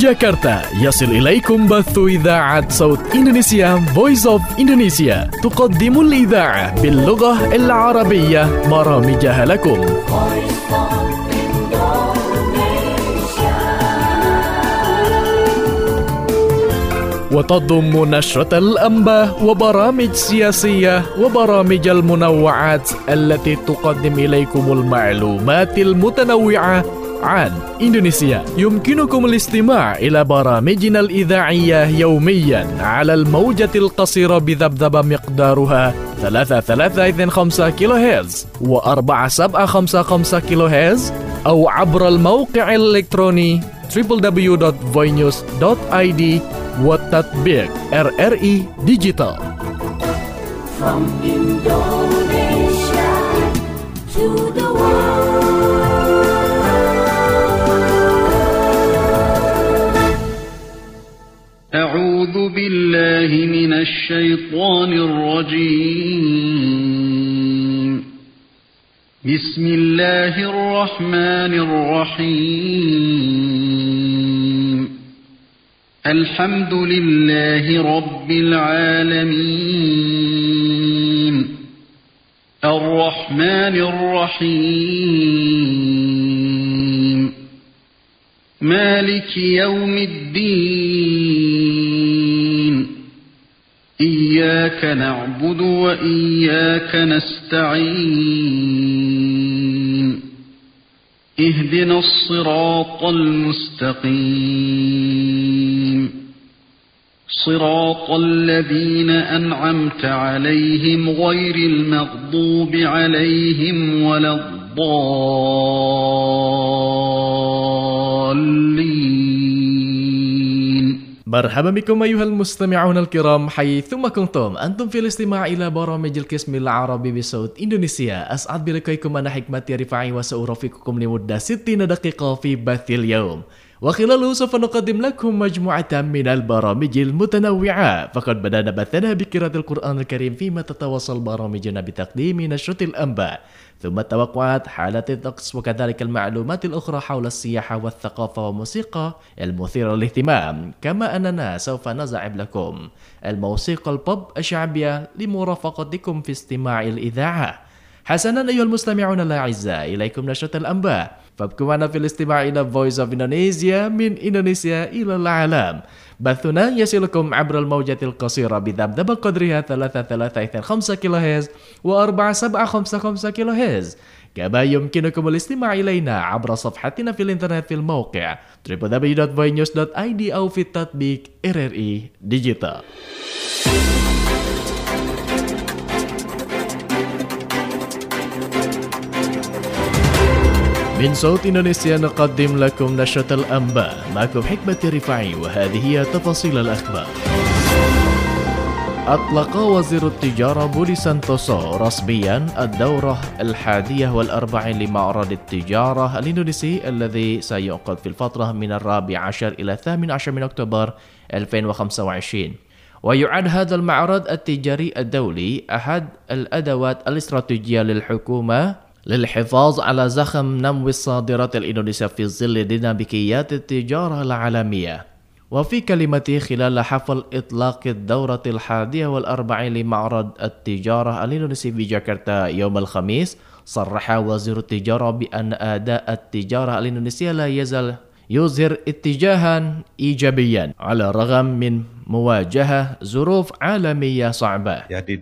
جاكرتا يصل إليكم بث إذاعة صوت إندونيسيا Voice of Indonesia تقدم الإذاعة باللغة العربية برامجها لكم. وتضم نشرة الأنباء وبرامج سياسية وبرامج المنوعات التي تقدم إليكم المعلومات المتنوعة عن إندونيسيا. يمكنكم الاستماع إلى برامجنا الإذاعية يوميا على الموجة القصيرة بذبذبة مقدارها 3.325 كيلو هرتز و4.755 كيلو هرتز أو عبر الموقع الإلكتروني www.voinews.id والتطبيق RRI Digital. From Indonesia to the world. أعوذ بالله من الشيطان الرجيم. بسم الله الرحمن الرحيم. الحمد لله رب العالمين. الرحمن الرحيم. مالك يوم الدين. إياك نعبد وإياك نستعين. اهدنا الصراط المستقيم. صراط الذين أنعمت عليهم غير المغضوب عليهم ولا الضالين. مرحبا بكم أيها المستمعون الكرام حيثما كنتم أنتم في الاستماع إلى برامج القسم العربي بصوت إندونيسيا. أسعد بلقائكم أنا حكمتي رفاعي وسأرافقكم لمدة 60 دقيقة في بث اليوم، وخلاله سوف نقدم لكم مجموعة من البرامج المتنوعة. فقد بدأنا بثنا بقراءة القرآن الكريم، فيما تتواصل برامجنا بتقديم نشرة الأنباء ثم التوقعات، حالة الطقس، وكذلك المعلومات الأخرى حول السياحة والثقافة والموسيقى المثيرة للاهتمام. كما أننا سوف نزعم لكم الموسيقى البوب الشعبية لمرافقتكم في استماع الإذاعة. حسنا أيها المستمعون الأعزاء، إليكم نشرة الأنباء، فابقوا معنا في الاستماع إلى Voice of Indonesia من إندونيسيا إلى العالم. بثنا يصلكم عبر الموجة القصيرة بذبذبة قدرها 3.325 كيلو هرتز و4.755 كيلو هرتز. كما يمكنكم الاستماع إلينا عبر صفحتنا في الإنترنت في الموقع www.voinews.id أو في التطبيق RRI Digital. من صوت إندونيسيا نقدم لكم نشرة الأنباء، معكم حكمة رفاعي، وهذه هي تفاصيل الأخبار. أطلق وزير التجارة بودي سانتوسو رسميا الدورة 41 لمعرض التجارة الإندونيسي الذي سيعقد في الفترة من 14 إلى 18 من أكتوبر 2025. ويعد هذا المعرض التجاري الدولي أحد الأدوات الاستراتيجية للحكومة للحفاظ على زخم نمو الصادرات الإندونيسية في ظل ديناميكيات التجارة العالمية. وفي كلمته خلال حفل إطلاق الدورة 41 لمعرض التجارة الإندونيسي في جاكرتا يوم الخميس، صرح وزير التجارة بأن أداء التجارة الإندونيسية لا يزال يظهر اتجاها إيجابيا على الرغم من مواجهة ظروف عالمية صعبة.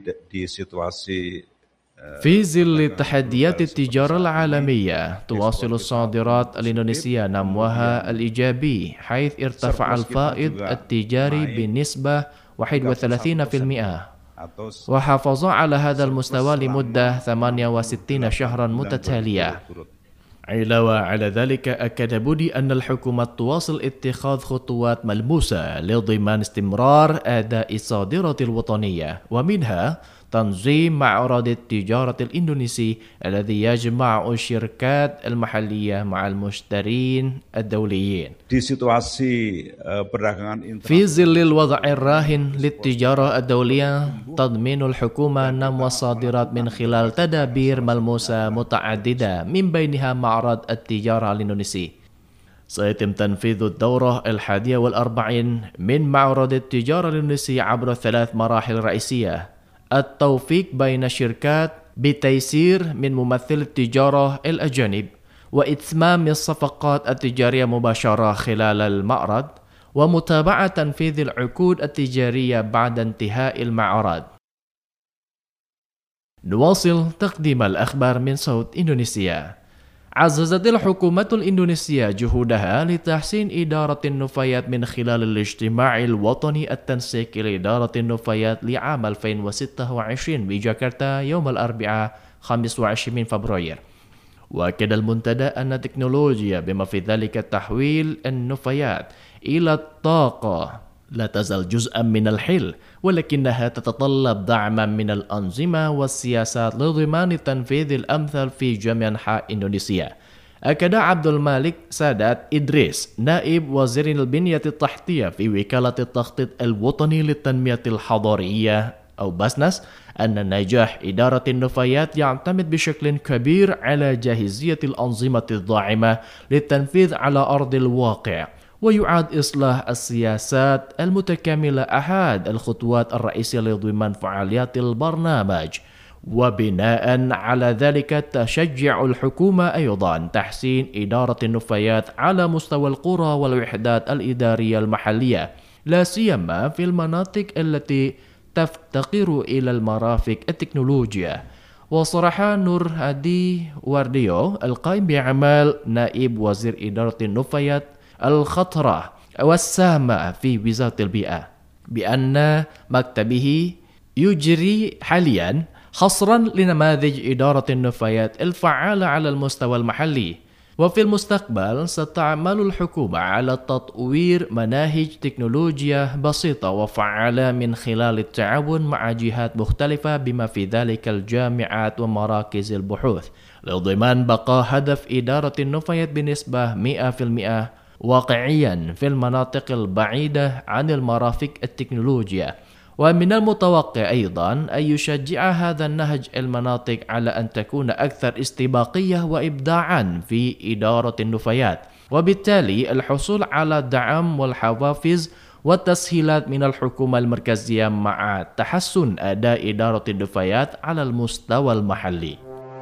في ظل تحديات التجارة العالمية، تواصل الصادرات الإندونيسية نموها الإيجابي، حيث ارتفع الفائض التجاري بنسبة 31%، وحافظ على هذا المستوى لمدة 68 شهرا متتالية. علاوة على ذلك، أكد بودي أن الحكومة تواصل اتخاذ خطوات ملموسة لضمان استمرار أداء الصادرات الوطنية، ومنها تنظيم معرض التجارة الإندونيسي الذي يجمع الشركات المحلية مع المشترين الدوليين. في ظل الوضع الراهن للتجارة الدولية، تضمن الحكومة نمو الصادرات من خلال تدابير ملموسة متعددة، من بينها معرض التجارة الإندونيسي. سيتم تنفيذ الدورة 41 من معرض التجارة الإندونيسي عبر 3 مراحل رئيسية: التوفيق بين الشركات بتيسير من ممثل التجارة الأجانب، وإتمام الصفقات التجارية مباشرة خلال المعرض، ومتابعة تنفيذ العقود التجارية بعد انتهاء المعرض. نواصل تقديم الأخبار من صوت إندونيسيا. عززت الحكومة الإندونيسية جهودها لتحسين إدارة النفايات من خلال الاجتماع الوطني التنسيقي لإدارة النفايات لعام 2026 بجاكرتا يوم الأربعاء 25 فبراير. وأكد المنتدى أن التكنولوجيا بما في ذلك تحويل النفايات إلى الطاقة لا تزال جزءا من الحل، ولكنها تتطلب دعما من الأنظمة والسياسات لضمان التنفيذ الأمثل في جميع أنحاء إندونيسيا. أكد عبد المالك سادات إدريس نائب وزير البنية التحتية في وكالة التخطيط الوطني للتنمية الحضرية أو باسناس أن نجاح إدارة النفايات يعتمد بشكل كبير على جاهزية الأنظمة الداعمة للتنفيذ على أرض الواقع، ويعاد إصلاح السياسات المتكاملة أحد الخطوات الرئيسية لضمان فعاليات البرنامج. وبناء على ذلك تشجع الحكومة أيضا تحسين إدارة النفايات على مستوى القرى والوحدات الإدارية المحلية، لا سيما في المناطق التي تفتقر إلى المرافق التكنولوجيا. وصرح نور هادي وارديو القائم بأعمال نائب وزير إدارة النفايات الخطرة والسامة في وزارة البيئة بأن مكتبه يجري حاليا حصرا لنماذج إدارة النفايات الفعالة على المستوى المحلي. وفي المستقبل ستعمل الحكومة على تطوير مناهج تكنولوجيا بسيطة وفعالة من خلال التعاون مع جهات مختلفة بما في ذلك الجامعات ومراكز البحوث، لضمان بقاء هدف إدارة النفايات بنسبة 100% واقعيا في المناطق البعيدة عن المرافق التكنولوجيا. ومن المتوقع أيضا أن يشجع هذا النهج المناطق على أن تكون أكثر استباقية وإبداعا في إدارة النفايات، وبالتالي الحصول على الدعم والحوافز والتسهيلات من الحكومة المركزية مع تحسن أداء إدارة النفايات على المستوى المحلي.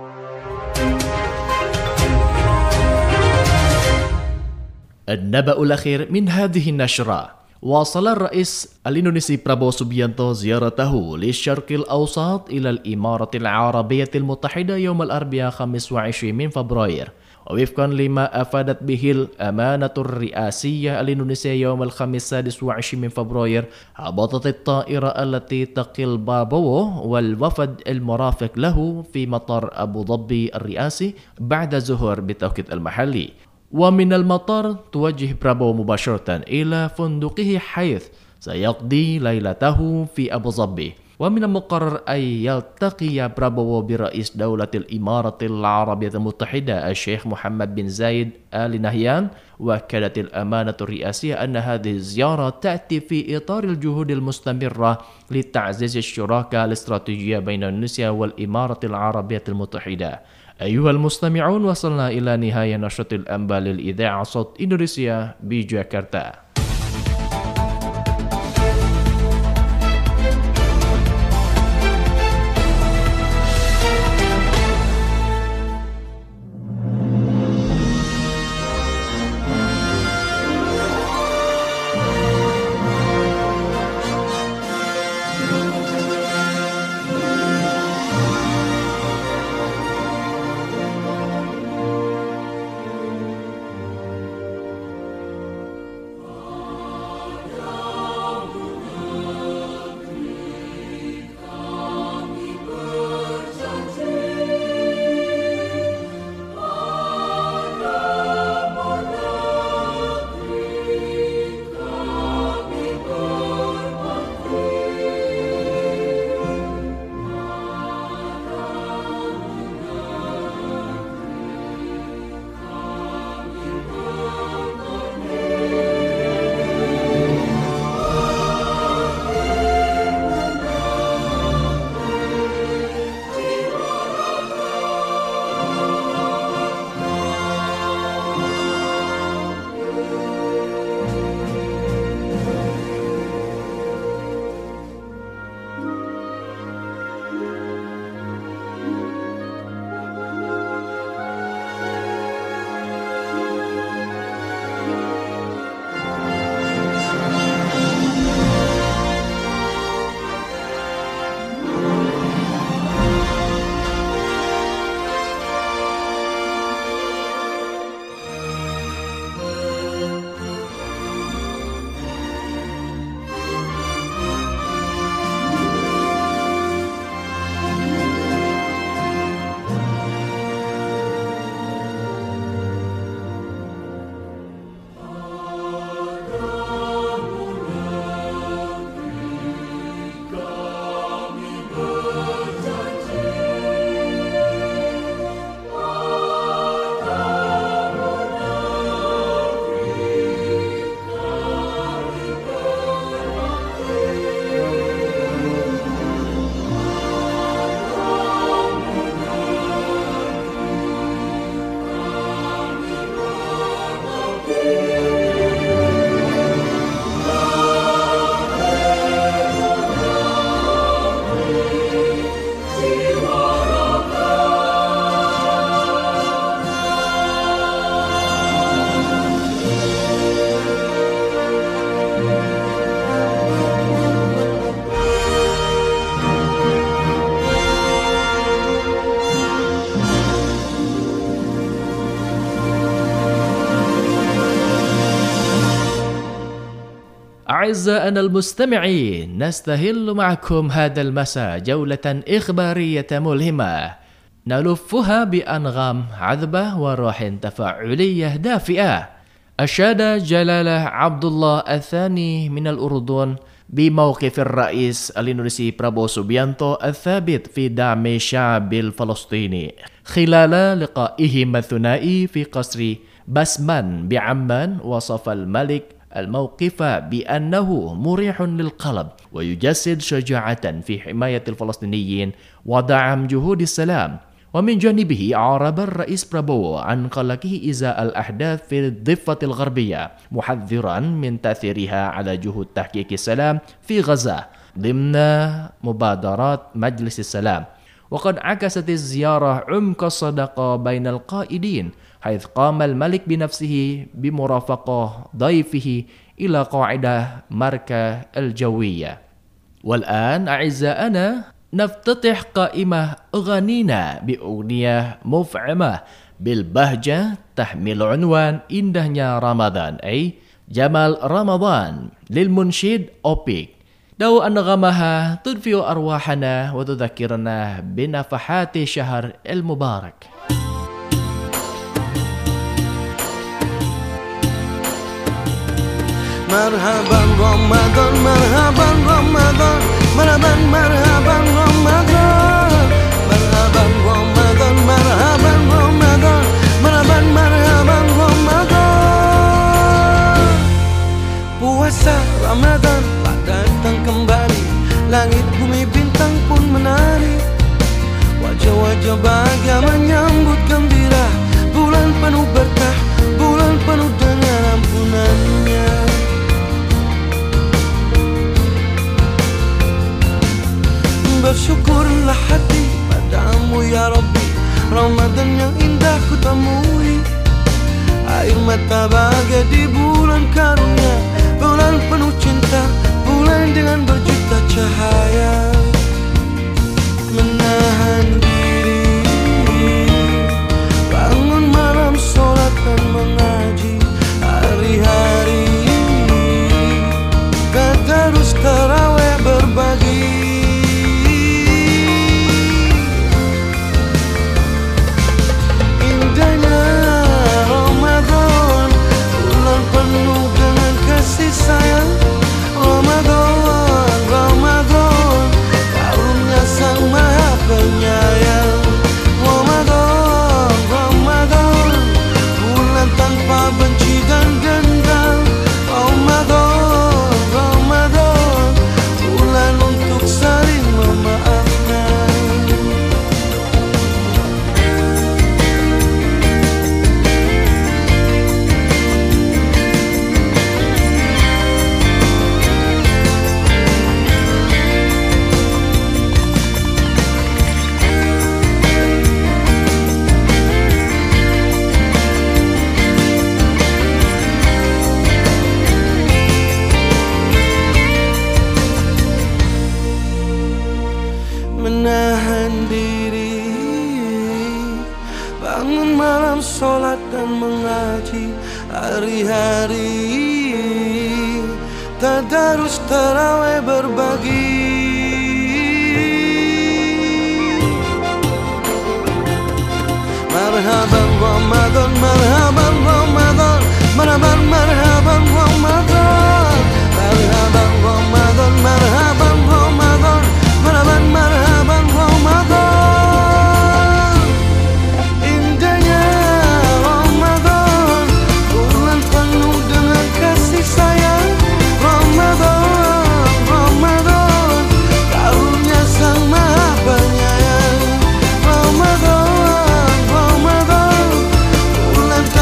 النبأ الأخير من هذه النشرة: واصل الرئيس الإندونيسي برابو سوبيانتو زيارته للشرق الأوسط إلى الإمارة العربية المتحدة يوم الأربعاء 25 فبراير، ووفقا لما أفادت به الأمانة الرئاسية الإندونيسية يوم الخميس 26 فبراير، هبطت الطائرة التي تقل بابو والوفد المرافق له في مطار أبو ظبي الرئاسي بعد الظهر بالتوقيت المحلي. ومن المطار توجه برابو مباشرة إلى فندقه حيث سيقضي ليلته في أبو ظبي. ومن المقرر أن يلتقي برابو برئيس دولة الإمارة العربية المتحدة الشيخ محمد بن زايد آل نهيان. وأكدت الأمانة الرئاسية أن هذه الزيارة تأتي في إطار الجهود المستمرة لتعزيز الشراكة الاستراتيجية بين إندونيسيا والإمارة العربية المتحدة. أيها المستمعون، وصلنا إلى نهاية نشرة الأنباء للإذاعة صوت إندونيسيا بجاكرتا. أعزائنا المستمعين، نستهل معكم هذا المساء جولة إخبارية ملهمة نلفها بأنغام عذبة وروح تفاعلية دافئة. أشاد جلالة عبد الله الثاني من الأردن بموقف الرئيس الإندونيسي برابو سوبيانتو الثابت في دعم الشعب الفلسطيني خلال لقائهما الثنائي في قصر بسمان بعمان. وصف الملك الموقف بأنه مريح للقلب ويجسد شجاعة في حماية الفلسطينيين ودعم جهود السلام. ومن جانبه أعرب الرئيس برابو عن قلقه إزاء الأحداث في الضفة الغربية، محذرا من تأثيرها على جهود تحقيق السلام في غزة ضمن مبادرات مجلس السلام. وقد عكست الزيارة عمق الصداقة بين القائدين، حيث قام الملك بنفسه بمرافقة ضيفه إلى قاعدة ماركا الجوية. والآن أعزائنا نفتتح قائمة أغانينا بأغنية مفعمة بالبهجة تحمل عنوان إندهnya رمضان، أي جمال رمضان، للمنشد أوبيك. دعو أنغمها تدفئ أرواحنا وتذكرنا بنفحات شهر المبارك. Marhaban Ramadan, marhaban Ramadan, marhaban marhaban Ramadan, marhaban Ramadan, marhaban Ramadan, marhaban marhaban Ramadan. Puasa Ramadan telah datang kembali, langit bumi bintang pun menari, wajah-wajah bahagia menyambut gembira, bulan penuh berkah, bulan penuh dengan ampunannya. Bersyukurlah hati padamu ya Rabbi, Ramadan yang indah ku temui, air mata bahagia di bulan karunia, bulan penuh cinta, bulan dengan berjuta cahaya. Menahan diri, bangun malam sholat dan mengaji, hari-hari tadarus tarawih berbagi. Sayang Ramadan, Ramadan, karunia sang maha penyayang. Ramadan, Ramadan, bulan tanpa benci dan dendam. Ramadan, Ramadan, bulan untuk saling memaafkan. Menahan diri, bangun malam sholat dan mengaji, hari-hari tadarus tarawih berbagi. Marhaban Ramadan, marhaban Ramadan, marhaban marhaban Ramadan, marhaban Ramadan, marhaban Ramadan, marhaban marhaban Ramadan. Indahnya Ramadan, bulan penuh dengan kasih sayang. Ramadan, Ramadan, karunia sang maha penyayang. Ramadan, Ramadan, bulan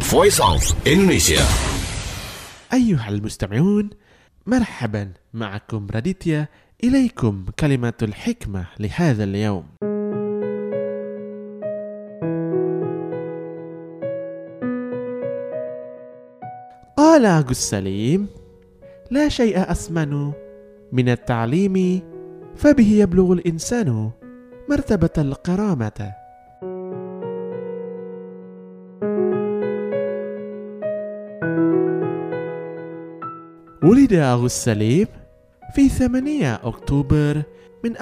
Voice of Indonesia. أيها المستمعون، مرحبا معكم راديتيا. إليكم كلمة الحكمة لهذا اليوم. قال أبو السليم: لا شيء أثمن من التعليم، فبه يبلغ الإنسان مرتبة الكرامة. ولد أبو السليم في 8 أكتوبر من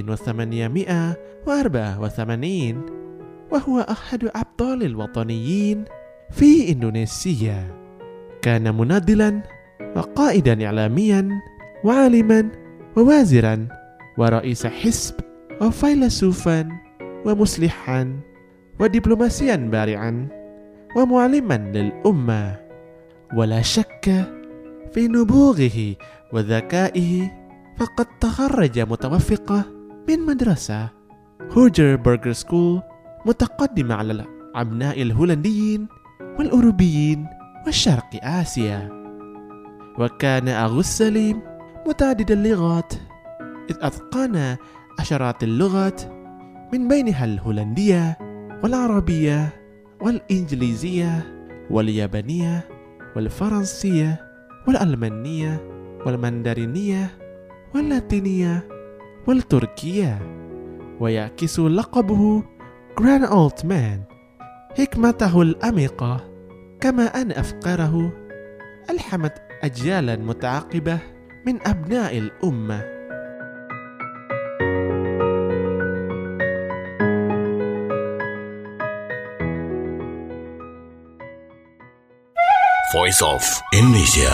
1884، وهو أحد أبطال الوطنيين في إندونيسيا. كان مناضلا وقائدا إعلاميا وعالما ووزيرا ورئيس حزب وفيلسوفا ومصلحا ودبلوماسيا بارعا ومعلما للأمة. ولا شك في نبوغه وذكائه، فقد تخرج متوفقة من مدرسة هوجربرغ سكول متقدمة على الأبناء الهولنديين والأوروبيين والشرق آسيا. وكان أبو السليم متعدد اللغات، إذ أتقن عشرات اللغات من بينها الهولندية والعربية والإنجليزية واليابانية والفرنسية والألمانية والمندرينية واللاتينية والتركية. ويعكس لقبه Grand Old Man حكمته الأميقة، كما أن أفكاره ألحمت أجيالا متعاقبة من أبناء الأمة. Voice of Indonesia.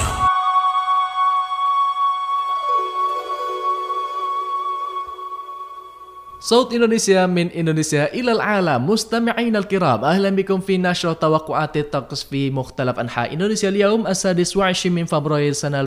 صوت إندونيسيا من إندونيسيا إلى العالم. مستمعين الكرام، أهلا بكم في نشر توقعات الطقس في مختلف أنحاء إندونيسيا اليوم 26 من فبراير سنة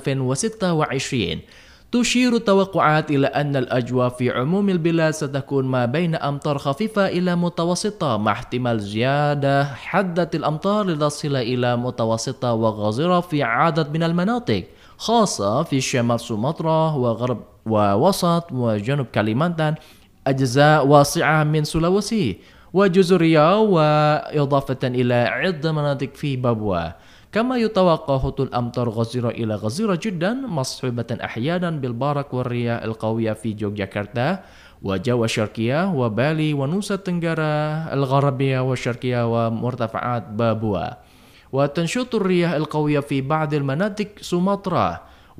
2026. تشير التوقعات إلى أن الأجواء في عموم البلاد ستكون ما بين أمطار خفيفة إلى متوسطة، مع احتمال زيادة حدة الأمطار لتصل إلى متوسطة وغزيرة في عدد من المناطق، خاصة في شمال سومطرة وغرب ووسط وجنوب كاليمانتان، أجزاء واسعة من سولويسي وجزر رياو، وإضافة إلى عدة مناطق في بابوا. كما يتوقع هطول الأمطار غزيرة إلى غزيرة جدا، مصحوبة أحيانا بالبرق والرياح القوية في يوغياكرتا وجاوا الشرقية وبالي ونوسا تنغرا الغربية والشرقية ومرتفعات بابوا. وتنشط الرياح القوية في بعض المناطق سومطرة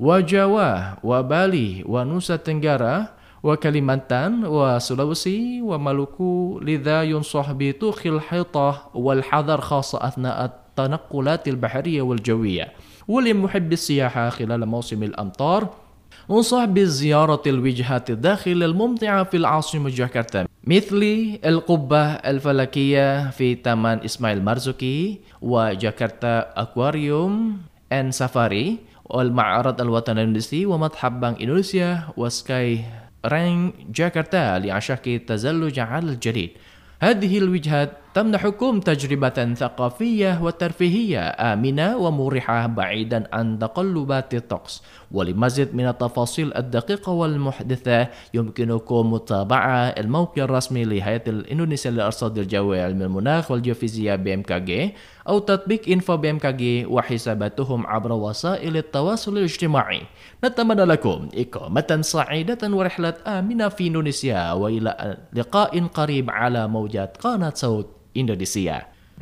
وجاوا وبالي ونوسا تنغرا وكاليمانتان وسولويسي ومالوكو، لذا ينصح بطوخ الحيطة والحذر خاصة أثناء التنقلات البحرية والجوية. ولمحب السياحة خلال موسم الأمطار، انصح بزيارة الوجهات الداخل الممتعة في العاصمة جاكرتا، مثل القبة الفلكية في تامان إسماعيل مارزوكي وجاكرتا أكواريوم أند سافاري والمعرض الوطني الإندونيسي ومتحف بنك إندونيسيا وسكاي رانج جاكرتا لعشاق التزلج على الجليد. هذه الوجهات تمنحكم تجربة ثقافية وترفيهية آمنة ومريحة بعيدا عن تقلبات الطقس. ولمزيد من التفاصيل الدقيقة والمحدثة يمكنكم متابعة الموقع الرسمي لهيئة الإندونيسية للأرصاد الجوية علم المناخ والجيوفيزياء BMKG أو تطبيق إنفو BMKG وحساباتهم عبر وسائل التواصل الاجتماعي. نتمنى لكم إقامة سعيدة ورحلة آمنة في إندونيسيا، وإلى لقاء قريب على موجات قناة صوت إندونيسيا.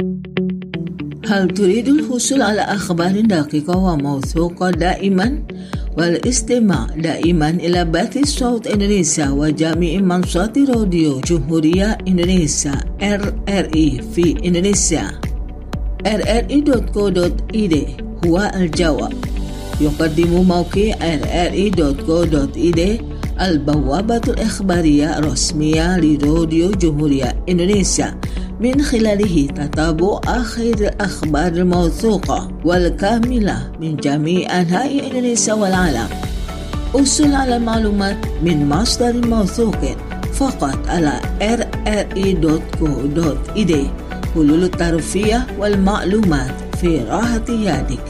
هل تريد الحصول على أخبار دقيقة وموثوقة دائما؟ والاستماع دائما إلى بث صوت إندونيسيا وجميع منصات راديو جمهورية إندونيسيا RRI في إندونيسيا. rri.co.id هو الجواب. يقدم موقع rri.co.id البوابة الإخبارية الرسمية لراديو جمهورية إندونيسيا، من خلاله تتابع آخر الأخبار الموثوقة والكاملة من جميع أنحاء إندونيسيا والعالم. أصل على المعلومات من مصدر موثوق فقط على rri.co.id. حلول الترفيه والمعلومات في راحة يدك.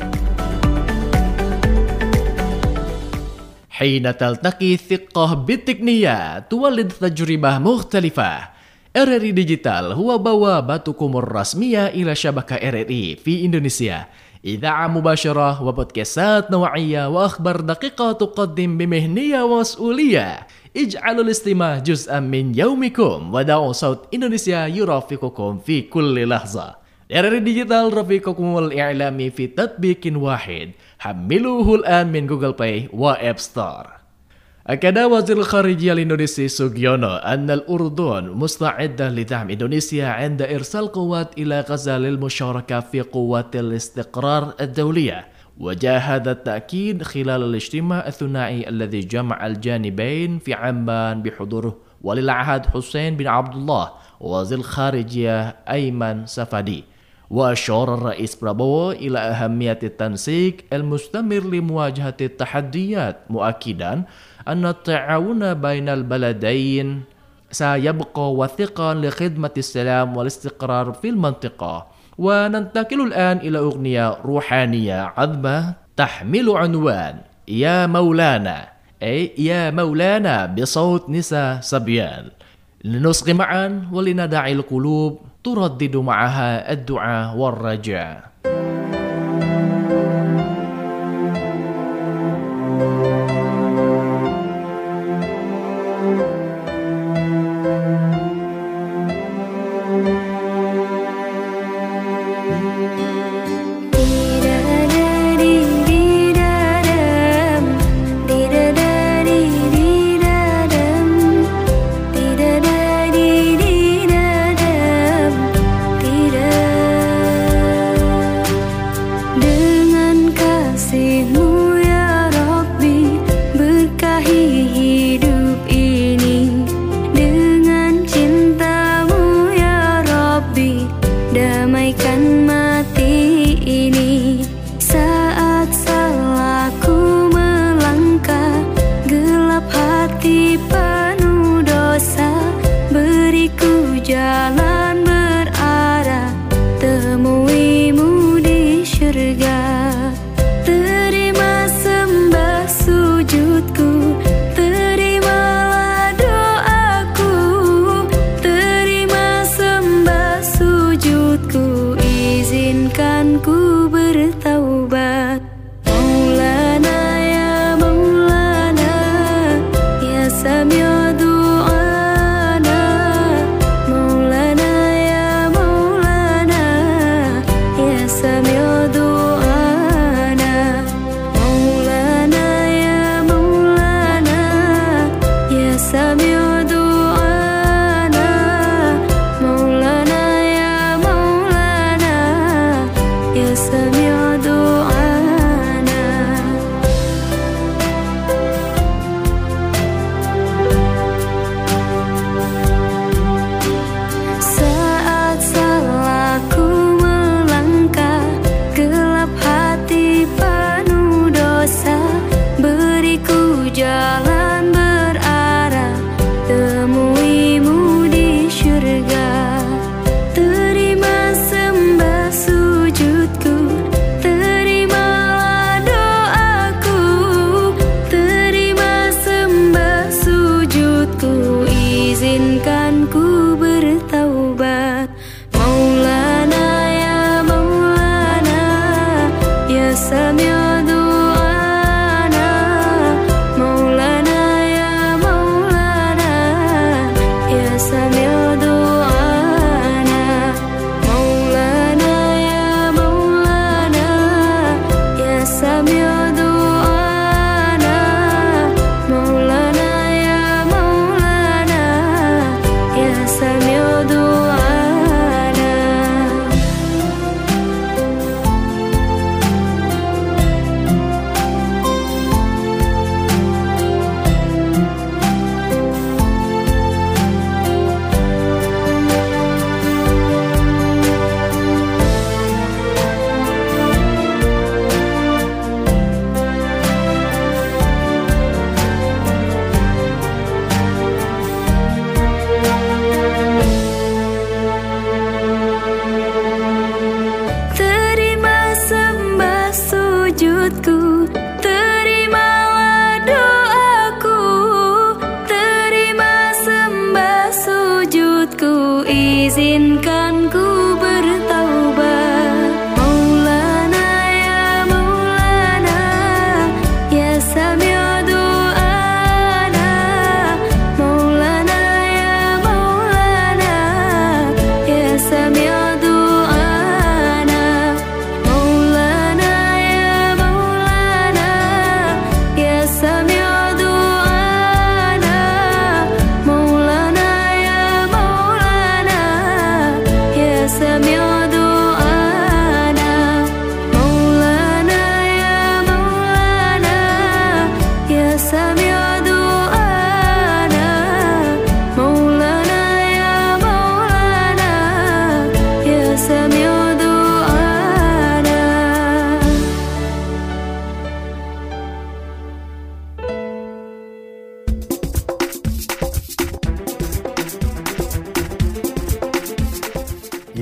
حين تلتقي ثقة بالتقنية تولد تجربة مختلفة. RRI Digital هو بوابتكم الرسمية إلى شبكة RRI في إندونيسيا. إذاعة مباشرة وبودكاستات نوعية وأخبار دقيقة تقدم بمهنية ومسؤولية. اجعلوا الاستماع جزءا من يومكم ودعوا صوت إندونيسيا يرافقكم في كل لحظة. RRI Digital رفيقكم الإعلامي في تطبيق واحد. حملوه الآن من جوجل بلاي وآب ستور. أكد وزير الخارجية الإندونيسي سوغيونو أن الأردن مستعدة لدعم إندونيسيا عند إرسال قوات إلى غزة للمشاركة في قوات الاستقرار الدولية. وجاء هذا التأكيد خلال الاجتماع الثنائي الذي جمع الجانبين في عمان بحضور ولي العهد حسين بن عبد الله ووزير الخارجية أيمن سفدي. وأشار الرئيس برابو إلى أهمية التنسيق المستمر لمواجهة التحديات، مؤكدا أن التعاون بين البلدين سيبقى وثيقا لخدمة السلام والاستقرار في المنطقة. وننتقل الآن إلى أغنية روحانية عذبة تحمل عنوان يا مولانا، أي يا مولانا بصوت نساء صبيان. لنصغي معا ولندعي القلوب تردد معها الدعاء والرجاء.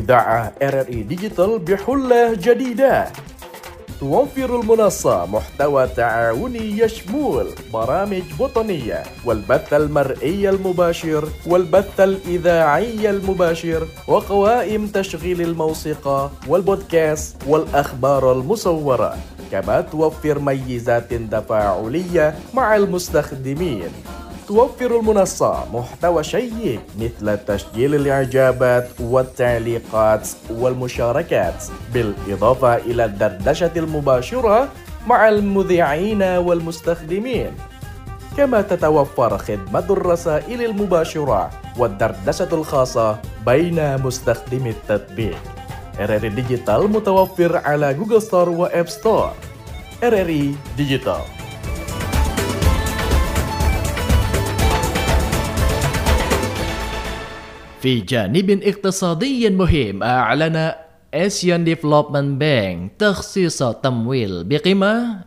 إذاعة RRI ديجيتال بحلة جديدة توفر المنصة محتوى تعاوني يشمل برامج وطنية والبث المرئي المباشر والبث الإذاعي المباشر وقوائم تشغيل الموسيقى والبودكاست والأخبار المصورة، كما توفر ميزات تفاعلية مع المستخدمين. توفر المنصة محتوى شيق مثل تسجيل الإعجابات والتعليقات والمشاركات، بالإضافة إلى الدردشة المباشرة مع المذيعين والمستخدمين. كما تتوفر خدمة الرسائل المباشرة والدردشة الخاصة بين مستخدمي التطبيق. RRI ديجيتال متوفر على جوجل ستور وآب ستور. RRI ديجيتال. في جانب اقتصادي مهم، أعلن Asian Development Bank تخصيص تمويل بقيمة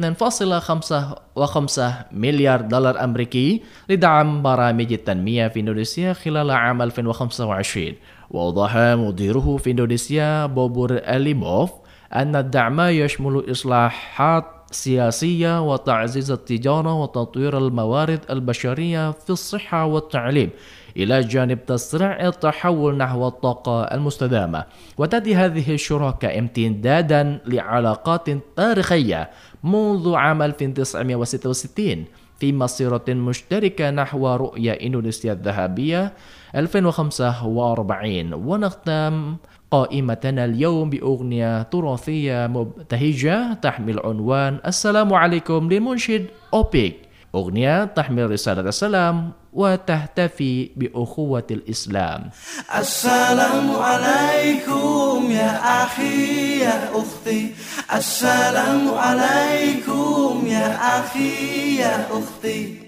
2.5 مليار دولار أمريكي لدعم برامج التنمية في إندونيسيا خلال عام 2025. وأوضح مديره في إندونيسيا بوبور أليموف أن الدعم يشمل إصلاحات سياسية وتعزيز التجارة وتطوير الموارد البشرية في الصحة والتعليم، إلى جانب تسريع التحول نحو الطاقة المستدامة. وتأتي هذه الشراكة امتدادا لعلاقات تاريخية منذ عام 1966 في مسيرة مشتركة نحو رؤية إندونيسيا الذهبية 2045. ونختم قائمتنا اليوم بأغنية تراثية مبتهجة تحمل عنوان السلام عليكم لمنشد أوبيك، أغنية تحمل رسالة السلام وتهتفي بأخوة الإسلام. السلام عليكم يا أخي يا أختي، السلام عليكم يا أخي يا أختي.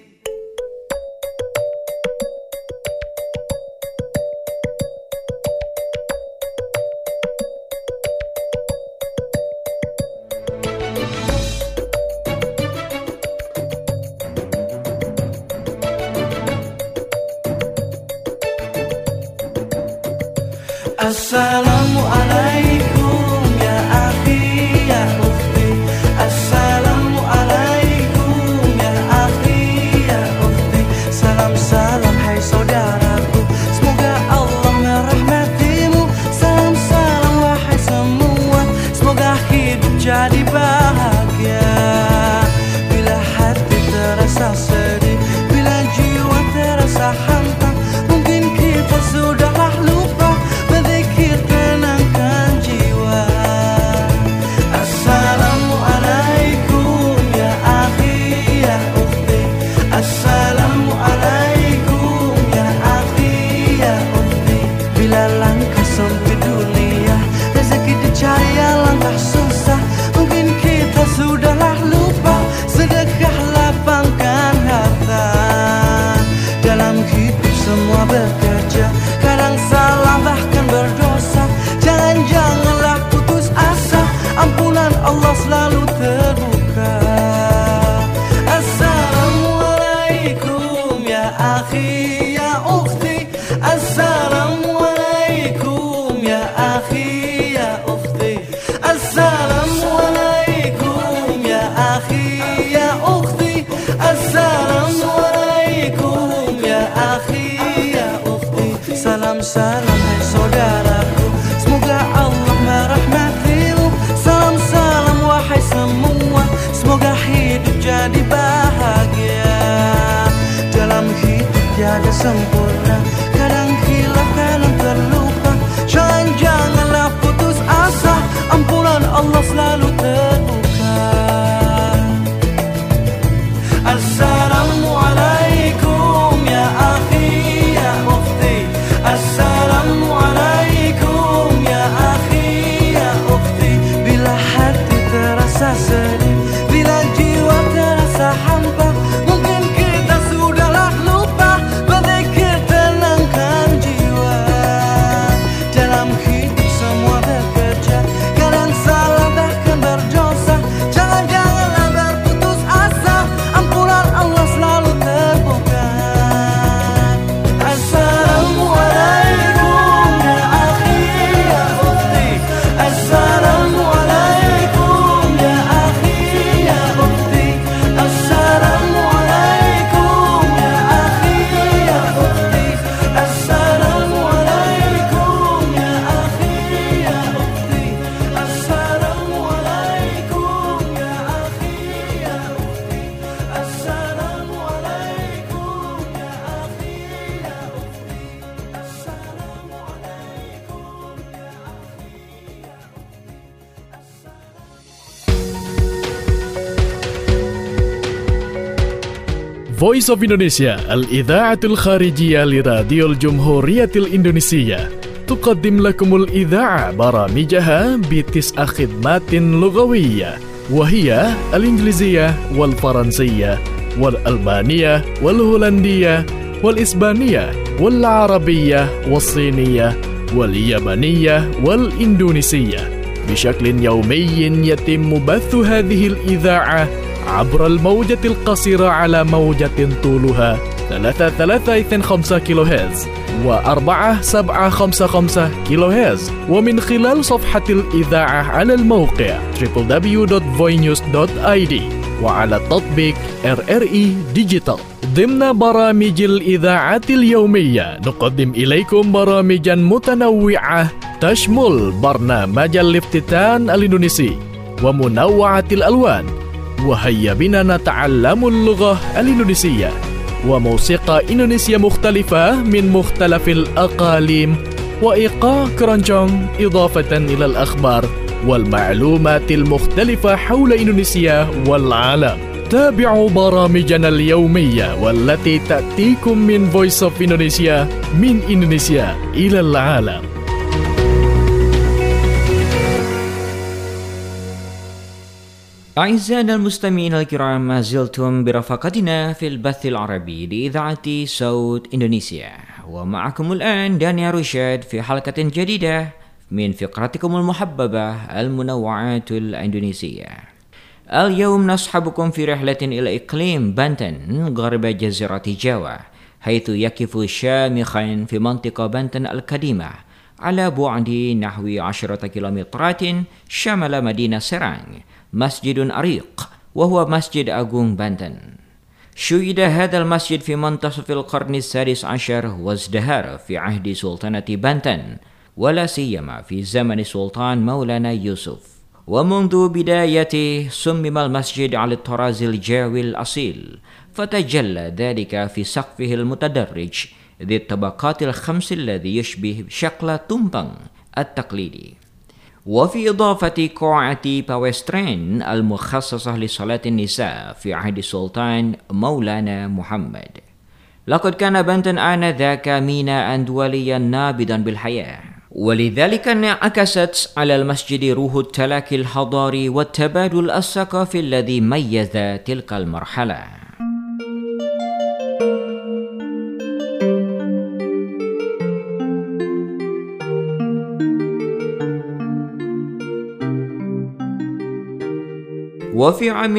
Assalamualaikum ya akhi ya ukhti, Assalamualaikum ya akhi ya ukhti. Salam salam hai saudaraku, semoga Allah merahmatimu. Salam salam wahai semua, semoga hidup jadi bahagia. Bila hati terasa sedih, bila jiwa terasa hampa, mungkin kita sudahlah lupa berzikir tenangkan jiwa. Assalamualaikum ya akhi ya ukhti, Assalamualaikum ya akhi ya ukhti. Bila langkah sempit dunia, rezeki dicari langkah susah, mungkin kita sudahlah lupa sedekah lapangkan harta. Dalam hidup semua bekerja, kadang salah bahkan berdosa. Jangan-janganlah putus asa, ampunan Allah selalu terbuka. Assalamualaikum ya akhi ya ukhti, Assalamualaikum ya akhi ya ukhti, Assalamualaikum ya akhi ya ukhti, Assalamualaikum ya akhi ya ukhti. Salam salam hai saudaraku, semoga Allah merahmatimu. Salam salam wahai semua, semoga hidup jadi bahagia. Dalam hidup tiada sempurna, kadang hilaf kadang terlupa. Jangan-janganlah putus asa, ampunan Allah selalu terbuka. Assalamualaikum ya akhi ya ukhti, Assalamualaikum ya akhi ya ukhti. Bila hati terasa sedih, bila jiwa terasa hampa, mungkin kita sudahlah lupa berzikir tenangkan jiwa. Dalam hidup semua bekerja, kadang salah bahkan Voice of Indonesia الإذاعة الخارجية لراديو الجمهورية الإندونيسية تقدم لكم الإذاعة برامجها ب9 خدمات لغوية، وهي الإنجليزية والفرنسية والألمانية والهولندية والإسبانية والعربية والصينية واليابانية والإندونيسية. بشكل يومي يتم بث هذه الإذاعة عبر الموجة القصيرة على موجة طولها 3.325 كيلوهرتز و4.755 كيلوهرتز، ومن خلال صفحة الإذاعة على الموقع www.voinews.id وعلى تطبيق RRI Digital. ضمن برامج الإذاعة اليومية نقدم إليكم برامجا متنوعة تشمل برنامج الافتتان الإندونيسي ومنوعة الألوان، وهيا بنا نتعلم اللغة الإندونيسية، وموسيقى إندونيسية مختلفة من مختلف الأقاليم، وإيقاع كرونجونج، إضافة إلى الأخبار والمعلومات المختلفة حول إندونيسيا والعالم. تابعوا برامجنا اليومية والتي تأتيكم من Voice of Indonesia من إندونيسيا إلى العالم. أعزائنا المستمعين الكرام، ما زلتم برفقتنا في البث العربي لإذاعة صوت إندونيسيا، ومعكم الآن دانيا رشاد في حلقة جديدة من فقرتكم المحببة المنوعات الإندونيسية. اليوم نصحبكم في رحلة إلى إقليم بانتن غرب جزيرة جاوا، حيث يقف شامخا في منطقة بانتن القديمة على بعد نحو 10 كيلومترات شمال مدينة سرانج مسجد عريق، وهو مسجد أغون بانتن. شيد هذا المسجد في منتصف القرن السادس عشر وازدهر في عهد سلطنة بانتن، ولا سيما في زمن السلطان مولانا يوسف. ومنذ بدايته صمم المسجد على الطراز الجاوي الأصيل، فتجلى ذلك في سقفه المتدرج ذي الطبقات الخمس الذي يشبه شكل tumpeng التقليدي، وفي إضافة قاعة باوسترين المخصصة لصلاة النساء في عهد السلطان مولانا محمد. لقد كان بانتن آنذاك ميناء دوليا نابضا بالحياة، ولذلك انعكست على المسجد روح التلاقي الحضاري والتبادل الثقافي الذي ميز تلك المرحلة. وفي عام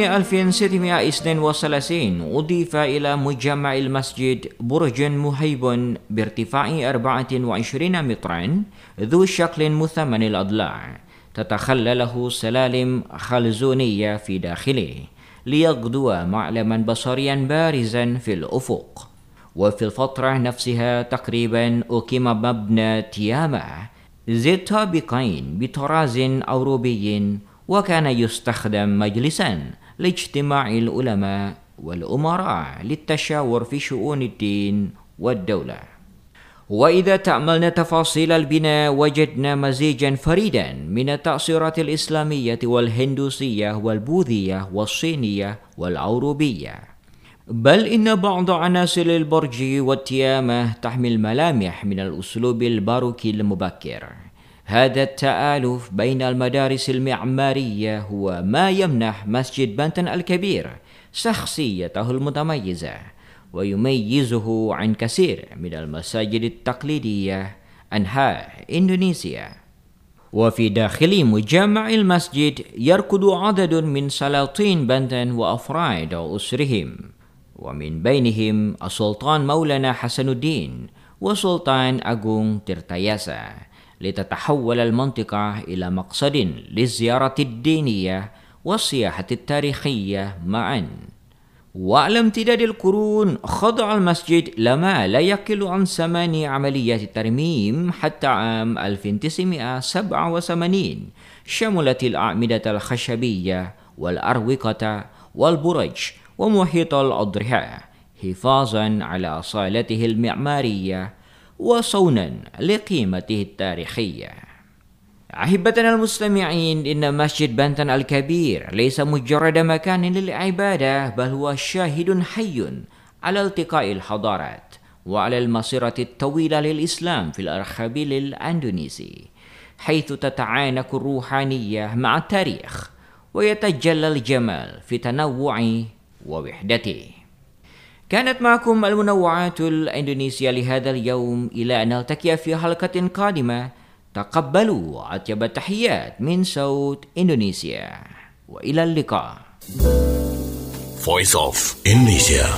1632 أضيف إلى مجمع المسجد برج مهيب بارتفاع 24 مترا ذو شكل مثمن الأضلاع، تتخلله سلالم خلزونية في داخله ليغدو معلما بصريا بارزا في الأفق. وفي الفترة نفسها تقريبا أقيم مبنى تيامة ذي الطابقين بطراز أوروبي، وكان يستخدم مجلسا لاجتماع العلماء والأمراء للتشاور في شؤون الدين والدولة. وإذا تأملنا تفاصيل البناء وجدنا مزيجا فريدا من التأثيرات الإسلامية والهندوسية والبوذية والصينية والأوروبية، بل إن بعض عناصر البرج والتيامة تحمل ملامح من الأسلوب الباروكي المبكر. هذا التآلف بين المدارس المعمارية هو ما يمنح مسجد بانتن الكبير شخصيته المتميزة، ويميزه عن كثير من المساجد التقليدية أنحاء إندونيسيا. وفي داخل مجمع المسجد يركض عدد من سلاطين بانتن وأفراد أسرهم، ومن بينهم السلطان مولانا حسن الدين وسلطان أغون ترتاياسا، لتتحول المنطقة إلى مقصد للزيارة الدينية والسياحة التاريخية معا. وعلى امتداد القرون خضع المسجد لما لا يقل عن 8 عمليات ترميم حتى عام 1987، شملت الأعمدة الخشبية والأروقة والبرج ومحيط الأضرحة، حفاظا على أصالته المعمارية وصونا لقيمته التاريخية. أحبتنا المستمعين، إن مسجد بانتن الكبير ليس مجرد مكان للعبادة، بل هو شاهد حي على التقاء الحضارات وعلى المسيرة الطويلة للإسلام في الأرخبيل الأندونيسي، حيث تتعانق الروحانية مع التاريخ ويتجلى الجمال في تنوعه ووحدته. كانت معكم المنوعات الإندونيسية لهذا اليوم، إلى أن نلتقي في حلقة قادمة. تقبلوا أطيب التحيات من صوت إندونيسيا، وإلى اللقاء. Voice of Indonesia.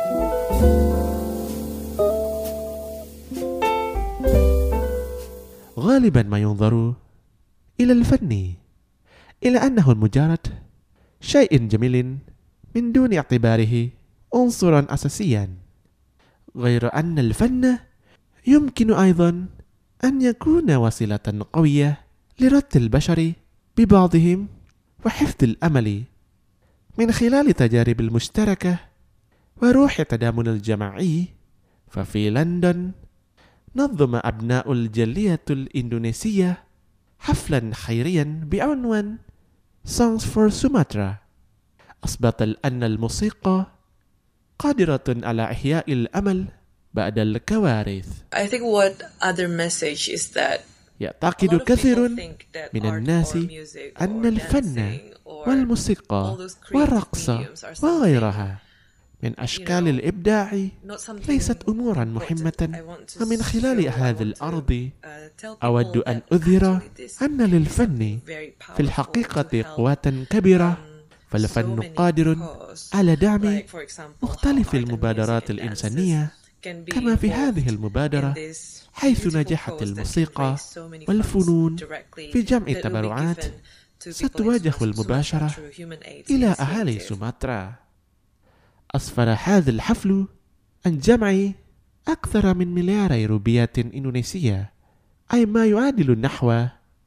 غالبا ما ينظر إلى الفن إلى أنه مجرد شيء جميل من دون اعتباره عنصرا أساسيا، غير أن الفن يمكن أيضا أن يكون وسيلة قوية لربط البشر ببعضهم وحفظ الأمل من خلال تجارب المشتركة وروح التضامن الجماعي. ففي لندن نظم أبناء الجالية الإندونيسية حفلا خيريا بعنوان Songs for Sumatra، أثبت أن الموسيقى قادرة على إحياء الأمل بعد الكوارث. I think what other message is that يعتقد كثير من الناس أن الفن والموسيقى والرقص وغيرها من أشكال الإبداع ليست أمورا مهمة، ومن خلال هذه الأرض أود أن أظهر أن للفن في الحقيقة قوة كبيرة، فالفن قادر على دعم مختلف المبادرات الإنسانية، كما في هذه المبادرة حيث نجحت الموسيقى والفنون في جمع التبرعات ستوجه المباشرة إلى أهالي سومطرة. أسفر هذا الحفل عن جمع أكثر من مليار روبيات إندونيسية، أي ما يعادل نحو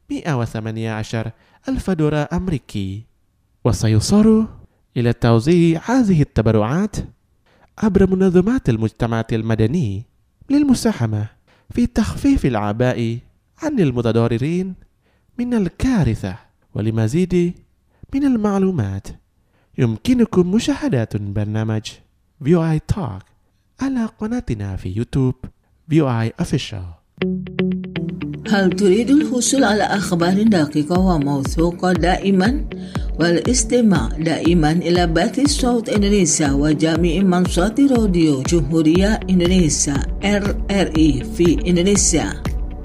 118 ألف دولار أمريكي، وسيصار إلى توزيع هذه التبرعات عبر منظمات المجتمع المدني للمساهمة في تخفيف الأعباء عن المتضررين من الكارثة. ولمزيد من المعلومات يمكنكم مشاهدة برنامج VOI Talk على قناتنا في يوتيوب VOI Official. هل تريد الحصول على أخبار دقيقة وموثوقة دائما والاستماع دائما إلى بث صوت إندونيسيا وجميع منصات راديو جمهورية إندونيسيا RRI في إندونيسيا؟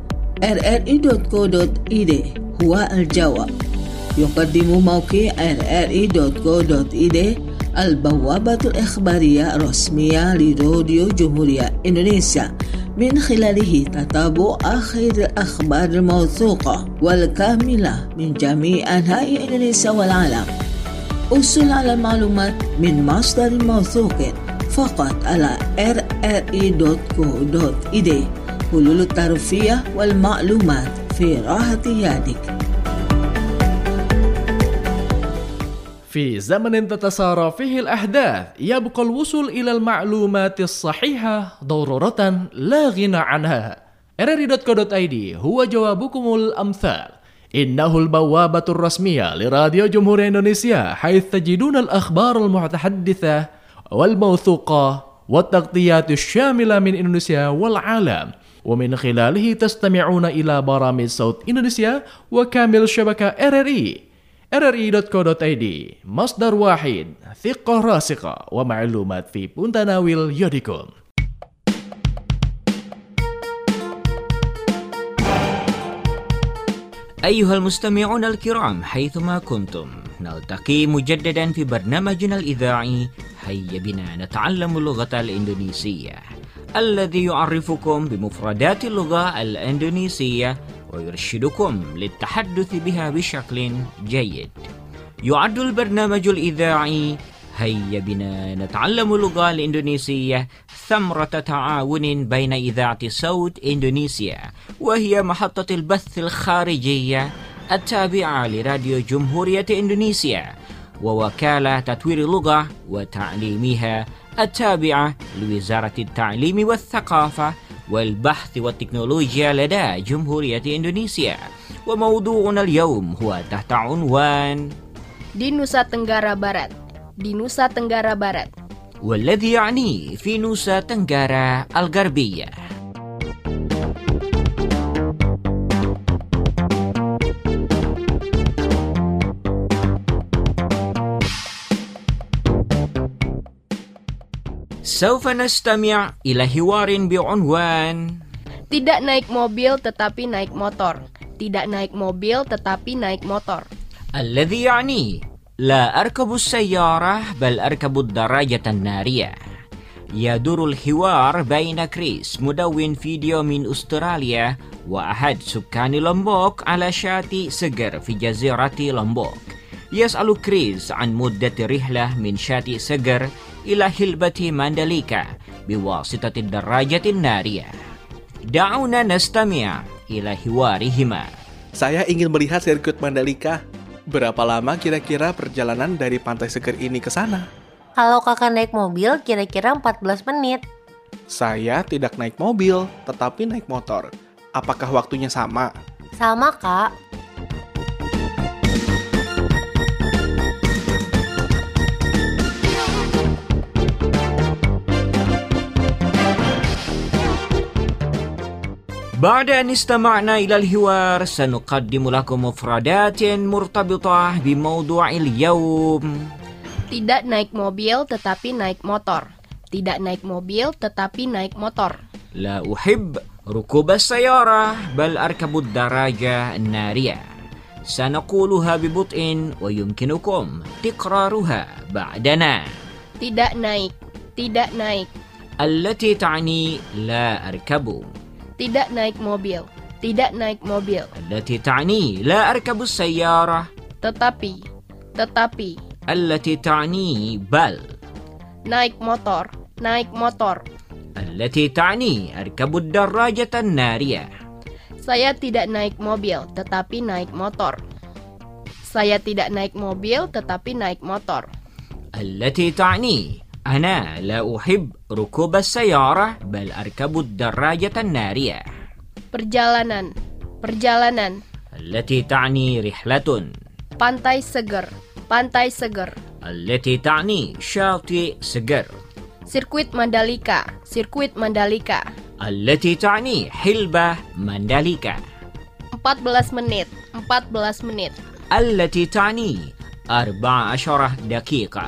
rri.co.id هو الجواب. يقدم موقع rri.co.id البوابة الإخبارية الرسمية لراديو جمهورية إندونيسيا، من خلاله تتابع آخر الأخبار الموثوقة والكاملة من جميع أنحاء إندونيسيا والعالم. أحصل على المعلومات من مصدر موثوق فقط على rri.co.id. حلول التعرفية والمعلومات في راحة يدك. في زمن تتسارع فيه الأحداث يبقى الوصول إلى المعلومات الصحيحة ضرورة لا غنى عنها. rri.co.id هو جوابكم الأمثال. إنه البوابة الرسمية لراديو جمهورية إندونيسيا، حيث تجدون الأخبار المتحدثة والموثوقة والتغطيات الشاملة من إندونيسيا والعالم، ومن خلاله تستمعون إلى برامج صوت إندونيسيا وكامل شبكة RRI. rri.co.id مصدر واحد، ثقة راسخة ومعلومات في متناول يدكم. أيها المستمعون الكرام حيثما كنتم، نلتقي مجددا في برنامجنا الإذاعي هيا بنا نتعلم اللغة الإندونيسية، الذي يعرفكم بمفردات اللغة الإندونيسية ويرشدكم للتحدث بها بشكل جيد. يعد البرنامج الإذاعي هيا بنا نتعلم اللغة الإندونيسية ثمرة تعاون بين إذاعة صوت إندونيسيا، وهي محطة البث الخارجية التابعة لراديو جمهورية إندونيسيا، ووكالة تطوير اللغة وتعليمها التابعة لوزارة التعليم والثقافة والبحث والتكنولوجيا لدى جمهورية إندونيسيا. وموضوعنا اليوم هو تحت عنوان di Nusa Tenggara Barat. Di Nusa Tenggara Barat. والذي يعني في نوسا تنغارا الغربية. سوف نستمع إلى حوار بعنوان Tidak naik mobil tetapi naik motor. Tidak naik mobil tetapi naik motor. الذي يعني لا أركب السيارة بل أركب الدراجة النارية. يدور الحوار بين كريس مدون فيديو من أستراليا وأحد سكان لومبوك على شاطئ سجر في جزيرة لومبوك. يسأل كريس عن مدة رحلة من شاطئ سجر إلى حلبة مانداليكا بواسطة الدراجة النارية. دعونا نستمع إلى حوارهما. Saya ingin melihat sirkuit Mandalika. Berapa lama kira-kira perjalanan dari Pantai Seger ini ke sana? Kalau kakak naik mobil, kira-kira 14 menit. Saya tidak naik mobil, tetapi naik motor. Apakah waktunya sama? Sama, Kak. بعد أن استمعنا إلى الحوار سنقدم لكم مفردات مرتبطة بموضوع اليوم. Tidak naik mobil tetapi naik motor. Tidak naik mobil tetapi naik motor. لا أحب ركوب السيارة بل أركب الدراجة النارية. سنقولها ببطء ويمكنكم تكرارها بعدنا. Tidak naik. Tidak naik. التي تعني لا أركب. Tidak naik mobil. Tidak naik mobil. التي تعني لا أركب السيارة. Tetapi. Tetapi. التي تعني بل. Naik motor. Naik motor. التي تعني أركب الدراجة النارية. Saya tidak naik mobil tetapi naik motor. Saya tidak naik mobil tetapi naik motor. التي تعني أنا لا أحب ركوب السيارة بل أركب الدراجة النارية. Perjalanan. Perjalanan. التي تعني رحلة. Pantai Seger. Pantai Seger. التي تعني شاطئ سجر. Sirkuit Mandalika. Sirkuit Mandalika. التي تعني حلبة مانداليكا. 14 menit. 14 menit. التي تعني 14 دقيقة.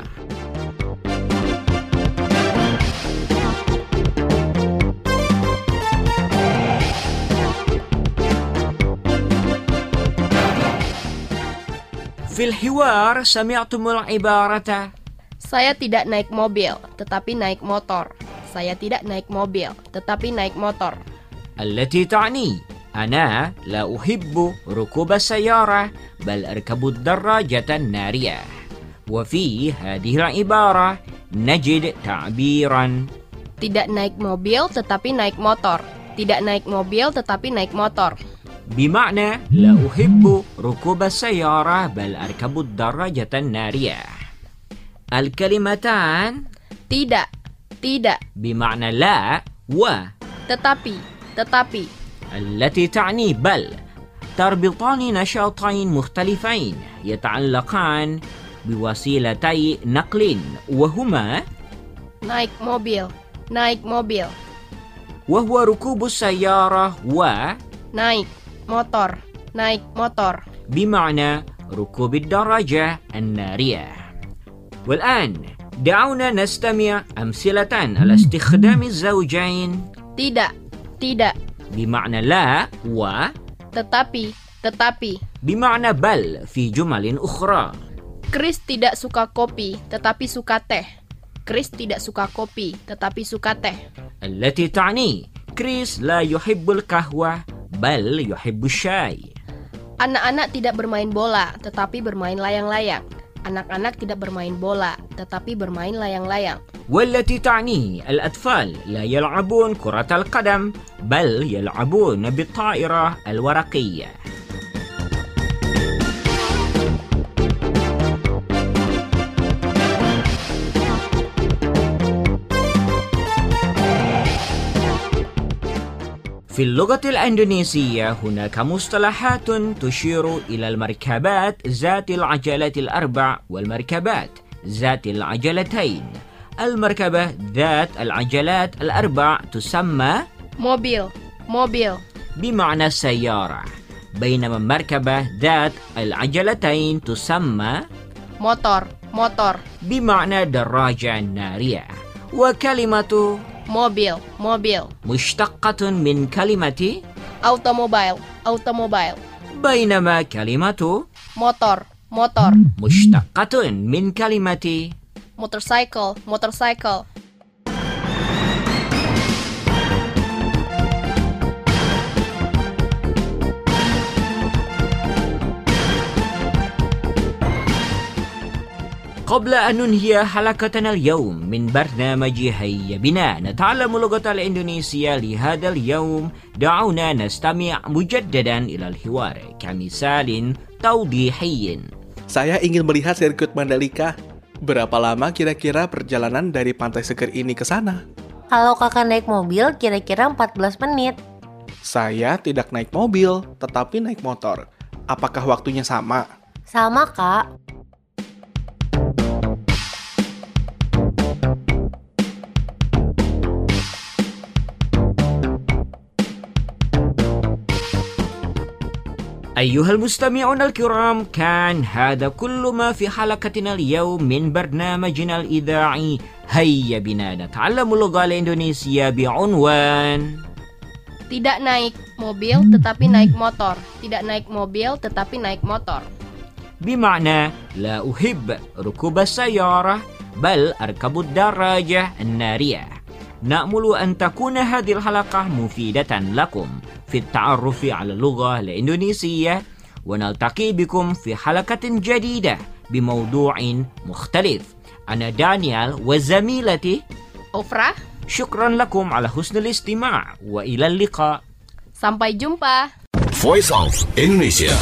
في الحوار سمعتم العبارة Saya tidak naik mobil, tetapi naik motor. Saya tidak naik mobil, tetapi naik motor. التي تعني أنا لا أحب ركوب السيارة بل أركب الدراجة النارية. وفي هذه العبارة نجد تعبيرا Tidak naik mobil, tetapi naik motor. Tidak naik mobil, tetapi naik motor. بمعنى لا أحب ركوب السيارة بل أركب الدراجة النارية. الكلمتان Tidak. Tidak. بمعنى لا و Tetapi. Tetapi. التي تعني بل تربطان نشاطين مختلفين يتعلقان بوسيلتي نقل وهما Naik mobil. Naik mobil. وهو ركوب السيارة و Naik motor. Naik motor. بمعنى ركوب الدراجة النارية. والآن دعونا نستمع أمثلة على استخدام الزوجين. Tidak. Tidak. بمعنى لا و Tetapi. Tetapi. بمعنى بل في جمل أخرى. Chris tidak suka kopi, tetapi suka teh. Chris tidak suka kopi, tetapi suka teh. التي تعني كريس لا يحب القهوة بل يحب الشاي. Anak-anak tidak bermain bola, tetapi bermain layang-layang. Anak-anak tidak bermain bola, tetapi bermain layang-layang. والتي تعني الأطفال لا يلعبون كرة القدم بل يلعبون بالطائرة الورقية. في اللغة الإندونيسية هناك مصطلحات تشير إلى المركبات ذات العجلات الأربع والمركبات ذات العجلتين. المركبة ذات العجلات الأربع تسمى mobil, mobil, بمعنى سيارة، بينما المركبة ذات العجلتين تسمى motor, motor, بمعنى دراجة نارية. وكلمة mobil, mobil, مشتقة من كلمة automobile, automobile, بينما كلمة motor, motor, مشتقة من كلمة motorcycle, motorcycle. قبل أن ننهي حلقتنا اليوم من برنامج هيا بنا نتعلم اللغة الإندونيسية لهذا اليوم، دعونا نستمع مجددا إلى الحوار كمثال توضيحي. Saya ingin melihat sirkuit Mandalika. Berapa lama kira-kira perjalanan dari Pantai Seger ini ke sana? Kalau kakak naik mobil, kira-kira 14 menit. Saya tidak naik mobil, tetapi naik motor. Apakah waktunya sama? Sama, Kak. أيها المستمعون الكرام، كان هذا كل ما في حلقتنا اليوم من برنامجنا الإذاعي هيا بنا نتعلم اللغة الإندونيسية بعنوان Tidak naik mobil tetapi naik motor. Tidak naik mobil tetapi naik motor. بمعنى لا أحب ركوب السيارة بل أركب الدراجة النارية. نأمل أن تكون هذه الحلقة مفيدة لكم في التعرف على اللغة الإندونيسية، ونلتقي بكم في حلقة جديدة بموضوع مختلف. أنا دانيال وزميلتي Ofra, شكرا لكم على حسن الاستماع وإلى اللقاء. sampai jumpa. Voice of Indonesia.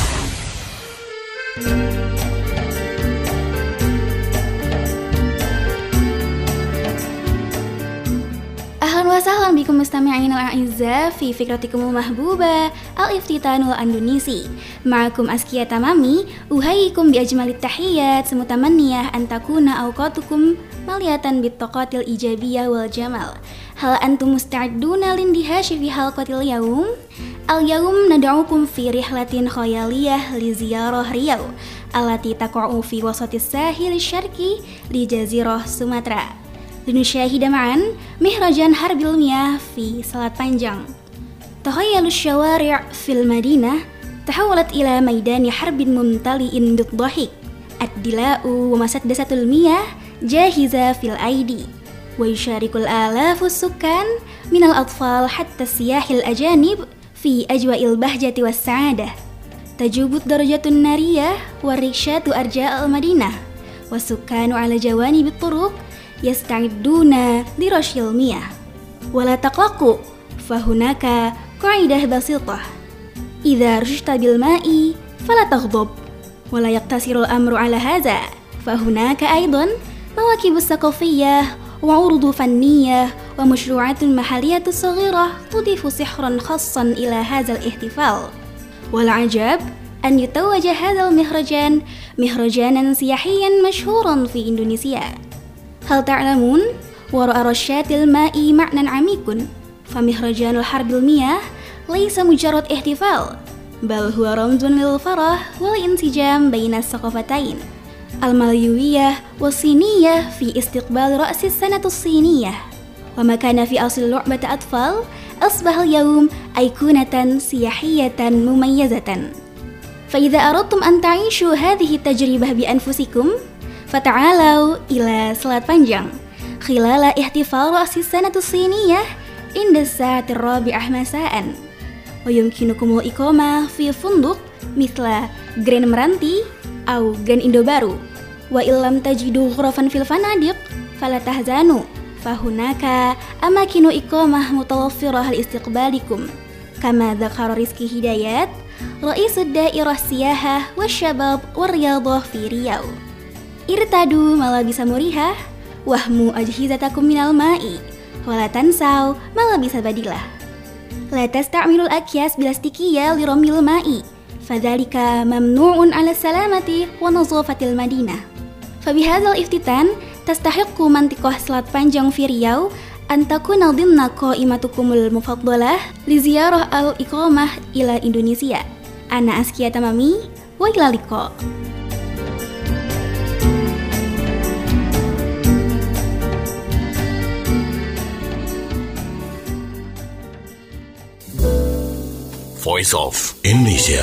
أهلا وسهلا بكم مستمعين الأعزاء في فكرتكم المحبوبة الافتتان الأندونيسي. معكم أسكية تمامي، أحييكم بأجمل التحيات متمنية أن تكون أوقاتكم مليئة بالطاقات الإيجابية والجمال. هل أنتم مستعدون للاندهاش في حلقة اليوم؟ اليوم ندعوكم في رحلة خيالية لزيارة ريو التي تقع في وسط الساحل الشرقي لجزيرة سومطرة. لنشاهد معا مهرجان حرب المياه في Selat Panjang. تخيلوا الشوارع في المدينة تحولت إلى ميدان حرب ممتلئ بالضحك. الدلاء ومسدسة المياه جاهزة في الأيدي، ويشارك الآلاف السكان من الأطفال حتى السياح الأجانب في أجواء البهجة والسعادة. تجوب الدراجات النارية والركشات أرجاء المدينة، والسكان على جوانب الطرق يستعدون لرش المياه. ولا تقلقوا، فهناك قاعدة بسيطة: إذا رشت بالماء فلا تغضب. ولا يقتصر الأمر على هذا، فهناك أيضا مواكب ثقافية وعروض فنية ومشروعات محلية صغيرة تضيف سحرا خاصا إلى هذا الاحتفال. والعجب أن يتوج هذا المهرجان مهرجانا سياحيا مشهورا في إندونيسيا. هل تعلمون وراء رشات الماء معنى عميق؟ فمهرجان الحرب المياه ليس مجرد احتفال، بل هو رمز للفرح والانسجام بين الثقافتين الملايوية والصينية في استقبال رأس السنة الصينية. وما كان في أصل لعبة أطفال أصبح اليوم أيقونة سياحية مميزة. فإذا أردتم أن تعيشوا هذه التجربة بأنفسكم، فتعالوا إلى Selat Panjang خلال احتفال رأس السنة الصينية عند الساعة 4 مساء. ويمكنكم الإقامة في فندق مثل Grand Meranti أو Grand Indobaru. وإن لم تجدوا غرفا في الفنادق فلا تحزنوا، فهناك أماكن إقامة متوفرة لاستقبالكم، كما ذكر رزقي هدايات رئيس الدائرة السياحة والشباب والرياضة في ريو. ارتدوا ملابس مريحة واحموا أجهزتكم من الماء، ولا تنسوا ملابس بديلة. لا تستعملوا الأكياس بلاستيكية لرمي الماء، فذلك ممنوع على السلامة ونظافة المدينة. فبهذا الافتتان tastahiqqu mantiqah Selat Panjang fi Riau an takuna dhimna qaimatukumul mufaddalah li ziyarah al-iqamah ila Indonesia. Ana Askia Tamami, wa ila liqa. Voice of Indonesia.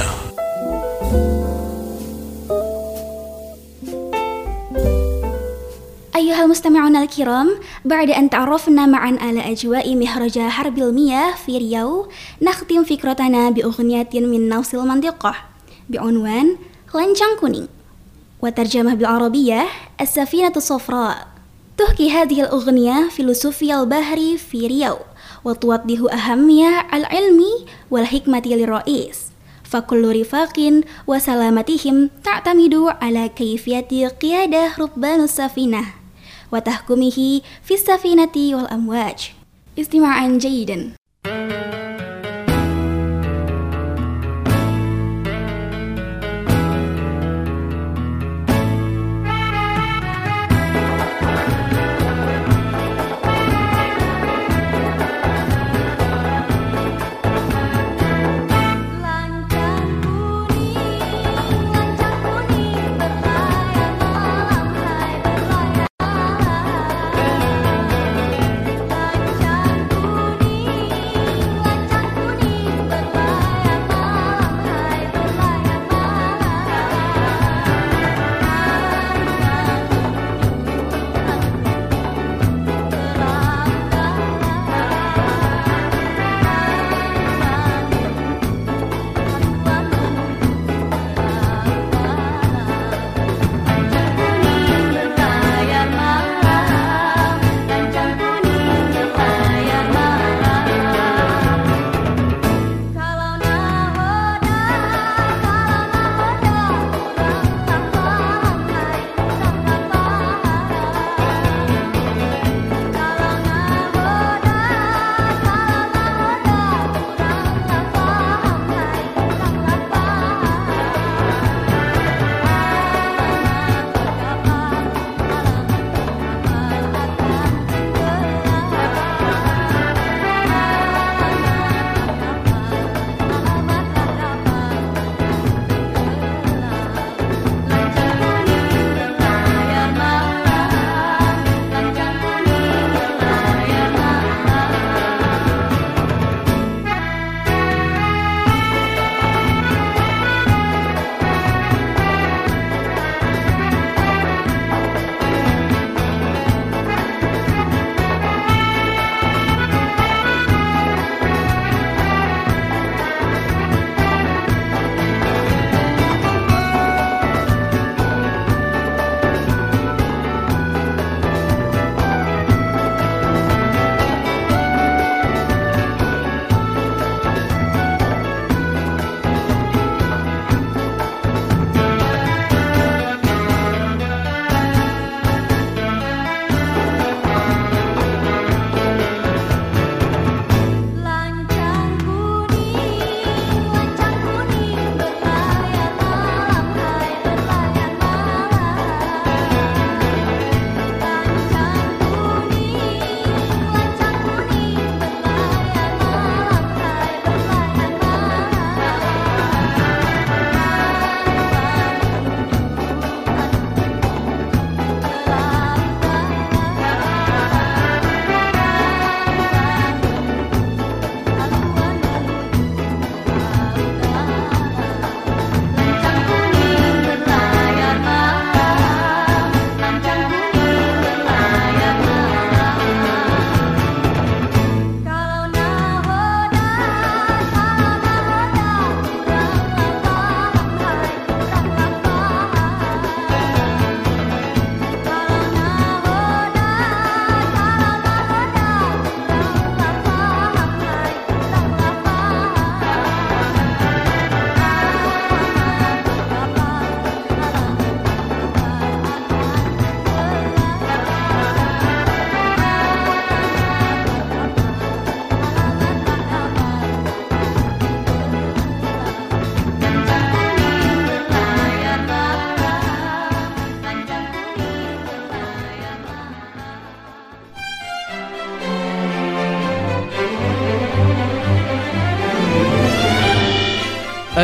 أيها المستمعون الكرام، بعد أن تعرفنا معا على أجواء مهرج حرب المياه في رياو، نختم فكرتنا بأغنية من نفس المنطقة بعنوان لنجان كونينغ، وترجمة بالعربية السفينة الصفراء. تحكي هذه الأغنية فيلسوفيا البحر في رياو، وتوضح أهمية العلم والحكمة للرئيس، فكل رفاق وسلامتهم تعتمد على كيفية قيادة ربان السفينة وتحكمه في السفينة والأمواج. استماعا جيدا. Lancang kuning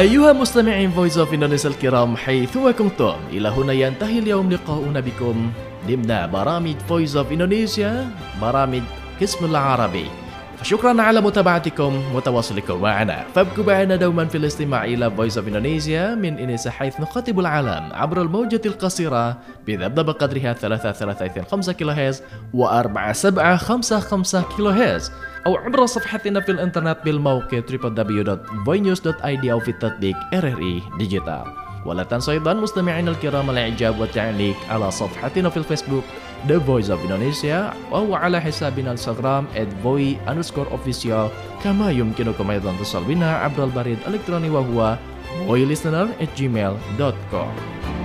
أيها المستمعين Voice of Indonesia الكرام حيثما كنتم، إلى هنا ينتهي اليوم لقاؤنا بكم ضمن برامج Voice of Indonesia، برامج قسم العربي. فشكرا على متابعتكم وتواصلكم معنا، فابقوا معنا دوما في الاستماع إلى Voice of Indonesia من إندونيسيا حيث نخاطب العالم عبر الموجة القصيرة بذبذب قدرها 3.325 كيلوهرتز و4755 كيلوهرتز، أو عبر صفحتنا في الإنترنت بالموقع www.voinews.id أو في التطبيق RRI ديجيتال. ولا تنسوا أيضا مستمعينا الكرام الإعجاب والتعليق على صفحتنا في الفيسبوك The Voice of Indonesia أو على حسابنا الانستغرام @voi_official. كما يمكنكم أيضا اتصال بنا عبر البريد الإلكتروني وهو voilistener@gmail.com.